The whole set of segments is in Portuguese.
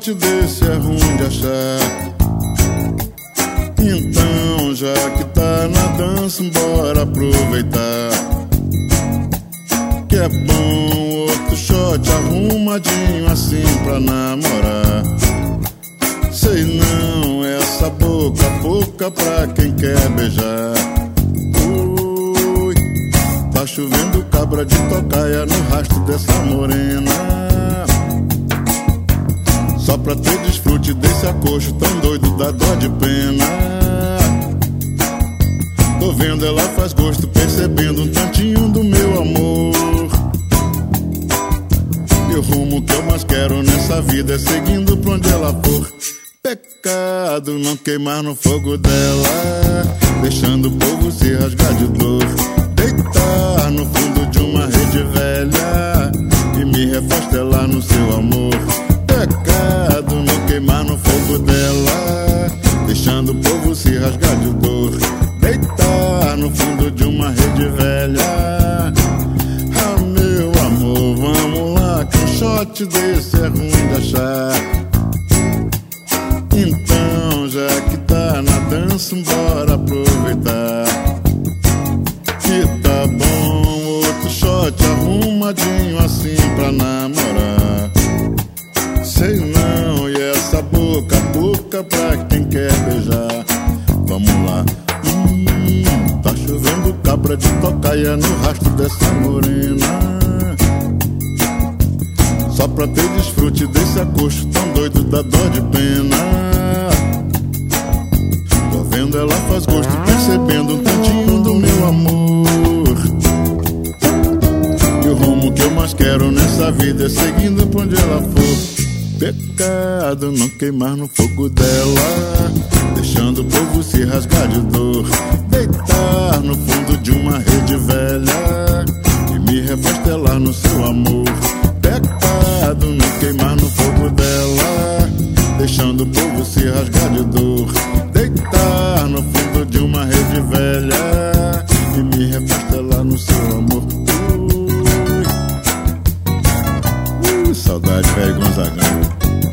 shot desse é ruim de achar. Então, já que tá na dança, bora aproveitar. Que é bom outro shot arrumadinho assim pra namorar. Sei não, essa boca pouca pra quem quer beijar. Ui, tá chovendo cabra de tocaia no rastro dessa morena. Só pra ter desfrute desse acocho tão doido dá dó de pena. Tô vendo ela faz gosto, percebendo um tantinho do meu amor. E o rumo que eu mais quero nessa vida é seguindo pra onde ela for. Pecado não queimar no fogo dela, deixando o povo se rasgar de dor. Deitar no fundo de uma rede velha e me refastelar no seu amor. Pecado não queimar no fogo dela, deixando o povo se rasgar de dor. Deitar no fundo de uma rede velha. Ah, meu amor, vamos lá, que um shot desse é ruim de achar. Então, já que tá na dança, bora aproveitar. Que tá bom outro shot arrumadinho assim pra namorar. Sei não, e essa boca pouca pra quem quer beijar. Vamos lá. Tá chovendo cabra de tocaia no rastro dessa morena. Só pra ter desfrute desse acocho tão doido dá dó de pena. Tô vendo ela faz gosto, percebendo um tantinho do meu amor. E o rumo que eu mais quero nessa vida é seguindo pra onde ela for. Pecado não queimar no fogo dela, deixando o povo se rasgar de dor. Deitar no fundo de uma rede velha e me refastelar no seu amor. Pecado não queimar no fogo dela, deixando o povo se rasgar de dor. Deitar no fundo de uma rede velha e me refastelar no seu amor. Saudade, velho Gonzagão.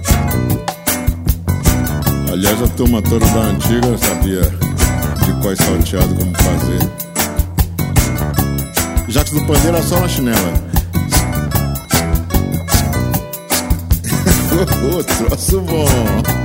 Aliás, a turma toda da antiga sabia de qual salteado como fazer. Jacques do Pandeiro era só na chinela. Troço bom.